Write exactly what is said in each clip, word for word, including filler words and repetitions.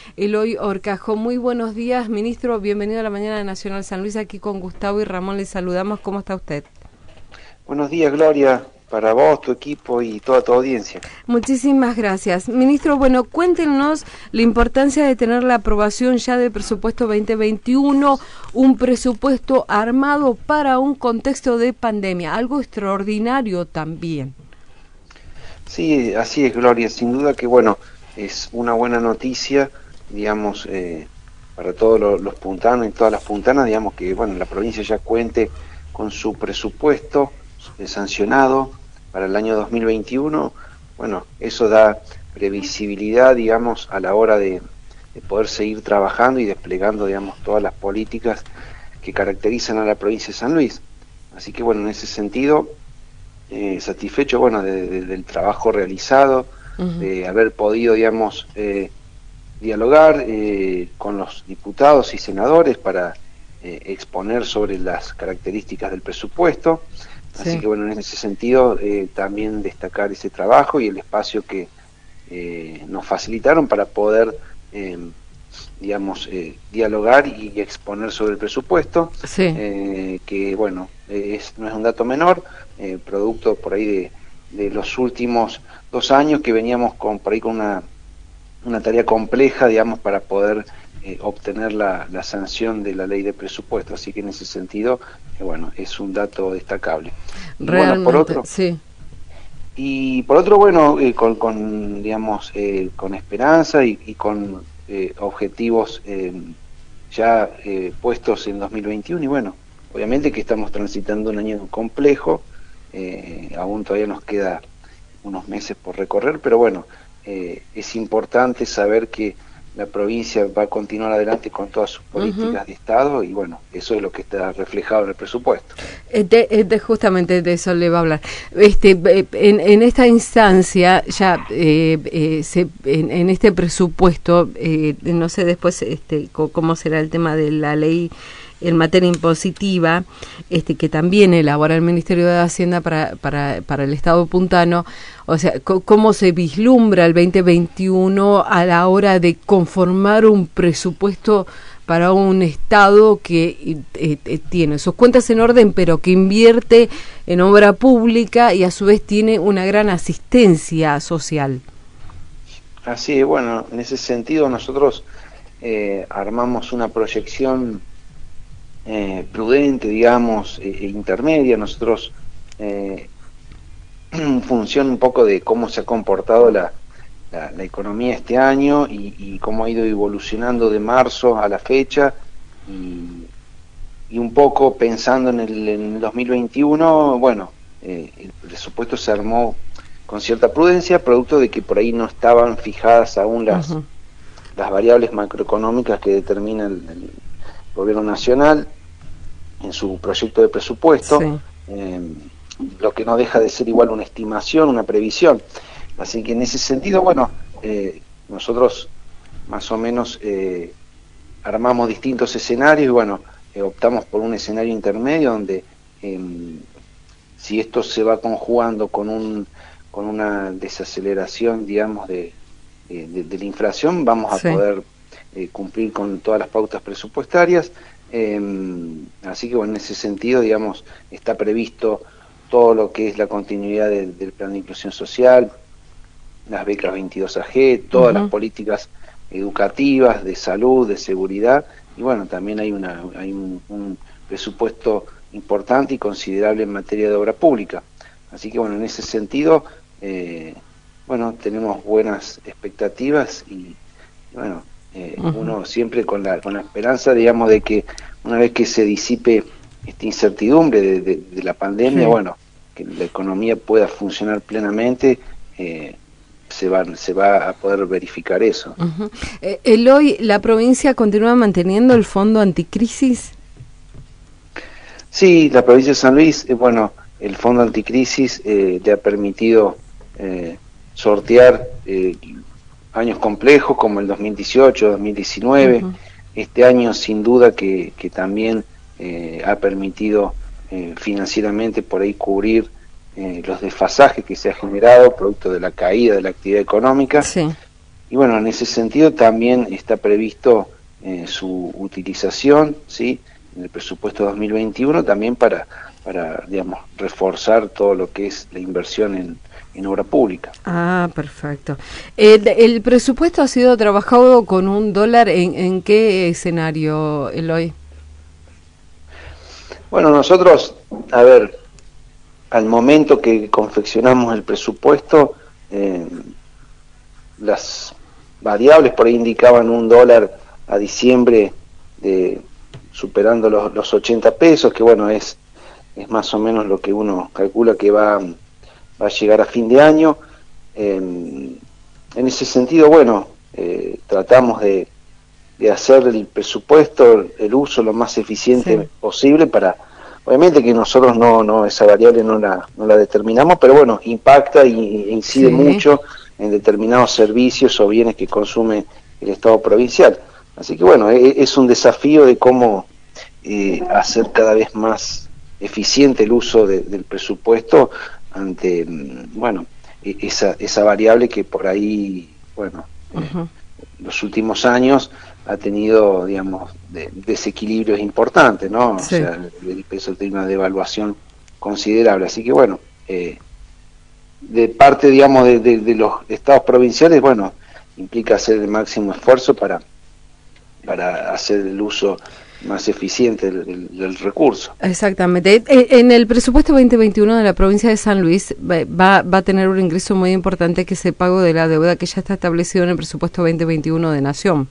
Eloy Horcajo, muy buenos días, ministro, bienvenido a la Mañana de Nacional San Luis, aquí con Gustavo y Ramón les saludamos, ¿cómo está usted? Buenos días, Gloria, para vos, tu equipo y toda tu audiencia. Muchísimas gracias. Ministro, bueno, cuéntenos la importancia de tener la aprobación ya del presupuesto veinte veintiuno, un presupuesto armado para un contexto de pandemia, algo extraordinario también. Sí, así es, Gloria, sin duda que, bueno, es una buena noticia, digamos, eh, para todos los, los puntanos y todas las puntanas, digamos que, bueno, la provincia ya cuente con su presupuesto eh, sancionado para el año dos mil veintiuno. Bueno, eso da previsibilidad, digamos, a la hora de, de poder seguir trabajando y desplegando, digamos, todas las políticas que caracterizan a la provincia de San Luis. Así que, bueno, en ese sentido, eh, satisfecho, bueno, de, de, del trabajo realizado, uh-huh. de haber podido, digamos, eh, dialogar eh, con los diputados y senadores para eh, exponer sobre las características del presupuesto. Sí. Así que, bueno, en ese sentido, eh, también destacar ese trabajo y el espacio que eh, nos facilitaron para poder, eh, digamos, eh, dialogar y exponer sobre el presupuesto, sí. eh, que, bueno, es, no es un dato menor, eh, producto por ahí de, de los últimos dos años que veníamos con, por ahí con una, una tarea compleja, digamos, para poder eh, obtener la, la sanción de la ley de presupuesto. Así que en ese sentido, eh, bueno, es un dato destacable. Realmente, bueno, por otro, sí. Y por otro, bueno, eh, con, con, digamos, eh, con esperanza y, y con eh, objetivos eh, ya eh, puestos en dos mil veintiuno, y bueno, obviamente que estamos transitando un año complejo, eh, aún todavía nos queda unos meses por recorrer, pero bueno, eh, es importante saber que la provincia va a continuar adelante con todas sus políticas uh-huh. de Estado, y bueno, eso es lo que está reflejado en el presupuesto. De, de, justamente de eso le va a hablar. Este, en, en esta instancia, ya eh, eh, se, en, en este presupuesto, eh, no sé después este, cómo será el tema de la ley en materia impositiva, este, que también elabora el Ministerio de Hacienda para, para, para el Estado puntano. O sea, ¿cómo se vislumbra el veinte veintiuno a la hora de conformar un presupuesto para un Estado que eh, eh, tiene sus cuentas en orden, pero que invierte en obra pública y a su vez tiene una gran asistencia social? Así es, bueno, en ese sentido nosotros eh, armamos una proyección eh, prudente, digamos, e intermedia. Nosotros, eh, en función un poco de cómo se ha comportado la, la, la economía este año y, y cómo ha ido evolucionando de marzo a la fecha, y, y un poco pensando en el, en el dos mil veintiuno, bueno, eh, el presupuesto se armó con cierta prudencia, producto de que por ahí no estaban fijadas aún las, uh-huh. las variables macroeconómicas que determina el, el Gobierno Nacional en su proyecto de presupuesto, sí. eh, lo que no deja de ser igual una estimación, una previsión. Así que en ese sentido, bueno, eh, nosotros más o menos eh, armamos distintos escenarios y bueno, eh, optamos por un escenario intermedio donde eh, si esto se va conjugando con un con una desaceleración, digamos, de, de, de, de la inflación, vamos a sí. poder eh, cumplir con todas las pautas presupuestarias. Eh, así que bueno, en ese sentido, digamos, está previsto todo lo que es la continuidad del, del plan de inclusión social, las becas veintidós A G, todas uh-huh. las políticas educativas, de salud, de seguridad, y bueno, también hay una hay un, un presupuesto importante y considerable en materia de obra pública. Así que bueno, en ese sentido, eh, bueno, tenemos buenas expectativas y bueno, eh, uh-huh. uno siempre con la con la esperanza, digamos, de que una vez que se disipe esta incertidumbre de, de, de la pandemia, sí. bueno, que la economía pueda funcionar plenamente, eh, se va se va a poder verificar eso. Uh-huh. eh, Eloy, ¿la provincia continúa manteniendo el fondo anticrisis? Sí, la provincia de San Luis, eh, bueno, el fondo anticrisis eh, le ha permitido eh, sortear eh, años complejos como el dos mil dieciocho, dos mil diecinueve. Uh-huh. Este año sin duda que, que también eh, ha permitido eh, financieramente por ahí cubrir eh, los desfasajes que se ha generado producto de la caída de la actividad económica. Sí. y bueno, en ese sentido también está previsto eh, su utilización, ¿sí?, en el presupuesto dos mil veintiuno, también para, para digamos, reforzar todo lo que es la inversión en, en obra pública. Ah, perfecto. El, el presupuesto ha sido trabajado con un dólar, ¿en, en qué escenario, Eloy? Bueno, nosotros, a ver, al momento que confeccionamos el presupuesto, eh, las variables por ahí indicaban un dólar a diciembre de superando los, los ochenta pesos, que bueno, es, es más o menos lo que uno calcula que va, va a llegar a fin de año. Eh, en ese sentido, bueno, eh, tratamos de, de hacer el presupuesto, el uso lo más eficiente sí. posible para, obviamente que nosotros no, no esa variable no la, no la determinamos, pero bueno, impacta y, e incide sí. mucho en determinados servicios o bienes que consume el Estado provincial. Así que bueno, es un desafío de cómo eh, hacer cada vez más eficiente el uso de, del presupuesto ante, bueno, esa, esa variable que por ahí, bueno, uh-huh. eh, los últimos años ha tenido, digamos, de, desequilibrios importantes, ¿no? Sí. O sea, el, el peso tiene una devaluación considerable. Así que bueno, eh, de parte, digamos, de, de, de los estados provinciales, bueno, implica hacer el máximo esfuerzo para para hacer el uso más eficiente del, del, del recurso. Exactamente. En el presupuesto veinte veintiuno de la provincia de San Luis va, va a tener un ingreso muy importante, que es el pago de la deuda que ya está establecido en el presupuesto veinte veintiuno de Nación.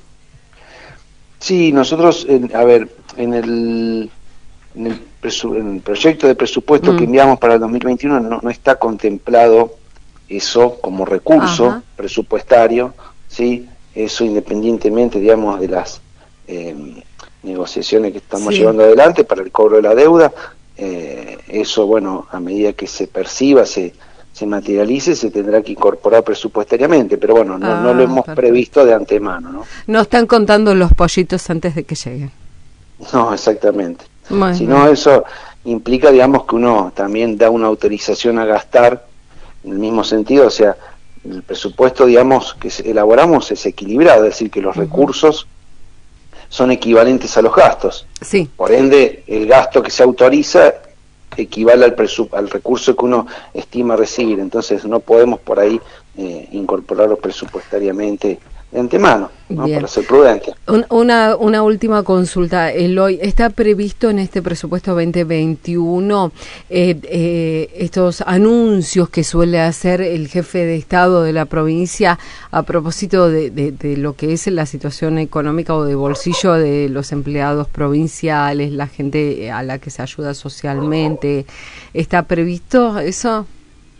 Sí, nosotros, en, a ver, en el, en el, presu, en el proyecto de presupuesto mm. que enviamos para el dos mil veintiuno no, no está contemplado eso como recurso Ajá. presupuestario, ¿sí? Eso independientemente, digamos, de las eh, negociaciones que estamos sí. llevando adelante para el cobro de la deuda. Eh, eso, bueno, a medida que se perciba, se, se materialice, se tendrá que incorporar presupuestariamente, pero bueno, no, ah, no lo hemos perfecto. previsto de antemano, ¿no? No están contando los pollitos antes de que lleguen. No, exactamente. Bueno. Si no, eso implica, digamos, que uno también da una autorización a gastar en el mismo sentido, o sea, el presupuesto, digamos, que elaboramos es equilibrado, es decir, que los uh-huh. recursos son equivalentes a los gastos. Sí. Por ende, el gasto que se autoriza equivale al, presu- al recurso que uno estima recibir. Entonces, no podemos por ahí eh, incorporarlo presupuestariamente de antemano, ¿no? Para ser prudente. Un, una, una última consulta, Eloy. ¿Está previsto en este presupuesto veinte veintiuno eh, eh, estos anuncios que suele hacer el jefe de Estado de la provincia a propósito de, de, de lo que es la situación económica o de bolsillo de los empleados provinciales, la gente a la que se ayuda socialmente? ¿Está previsto eso?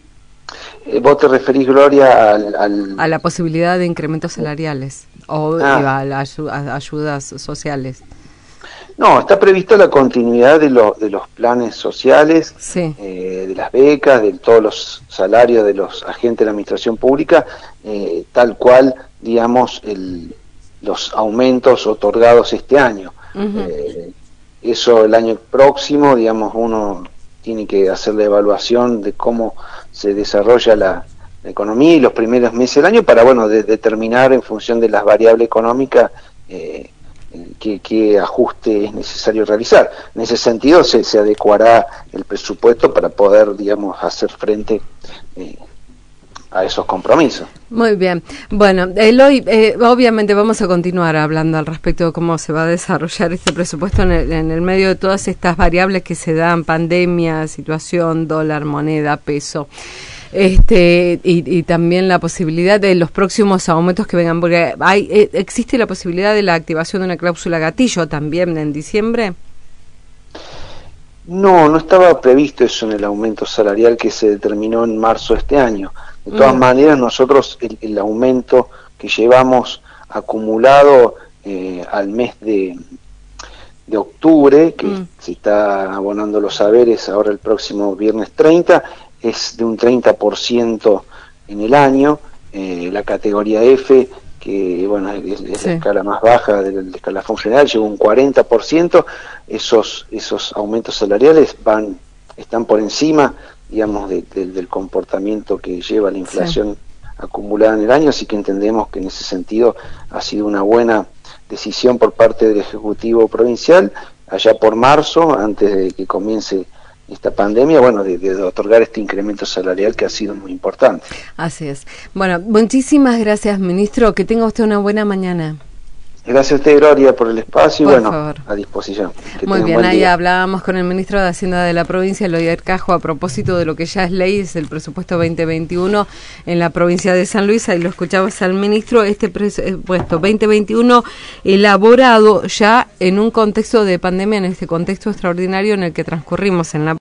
¿Vos te referís, Gloria, al, al... a la posibilidad de incrementos salariales o ah. a las ayudas sociales? No, está prevista la continuidad de, lo, de los planes sociales, sí. eh, de las becas, de todos los salarios de los agentes de la administración pública, eh, tal cual, digamos, el, los aumentos otorgados este año. Uh-huh. Eh, eso el año próximo, digamos, uno tiene que hacer la evaluación de cómo se desarrolla la, la economía y los primeros meses del año para, bueno, de, determinar en función de las variables económicas eh, qué, qué ajuste es necesario realizar. En ese sentido se, se adecuará el presupuesto para poder, digamos, hacer frente eh, a esos compromisos. Muy bien. Bueno, Eloy, eh, obviamente vamos a continuar hablando al respecto de cómo se va a desarrollar este presupuesto en el, en el medio de todas estas variables que se dan: pandemia, situación, dólar, moneda, peso, este y, y también la posibilidad de los próximos aumentos que vengan, porque hay eh, existe la posibilidad de la activación de una cláusula gatillo también en diciembre. No, no estaba previsto eso en el aumento salarial que se determinó en marzo de este año. De todas mm. maneras, nosotros el, el aumento que llevamos acumulado eh, al mes de, de octubre, que mm. se está abonando los saberes ahora el próximo viernes treinta, es de un treinta por ciento en el año. Eh, la categoría F, que bueno es, es sí. la escala más baja del escalafón general, llegó un cuarenta por ciento. Esos, esos aumentos salariales van están por encima, digamos, de, de, del comportamiento que lleva la inflación sí. acumulada en el año, así que entendemos que en ese sentido ha sido una buena decisión por parte del Ejecutivo Provincial, allá por marzo, antes de que comience esta pandemia, bueno, de, de otorgar este incremento salarial que ha sido muy importante. Así es. Bueno, muchísimas gracias, ministro. Que tenga usted una buena mañana. Gracias a usted, Gloria, por el espacio por y bueno, favor. a disposición. Que Muy bien, ahí día. hablábamos con el ministro de Hacienda de la provincia, Eloy Arcajo, a propósito de lo que ya es ley, es el presupuesto veinte veintiuno en la provincia de San Luis. Ahí lo escuchabas al ministro, este presupuesto veinte veintiuno elaborado ya en un contexto de pandemia, en este contexto extraordinario en el que transcurrimos en la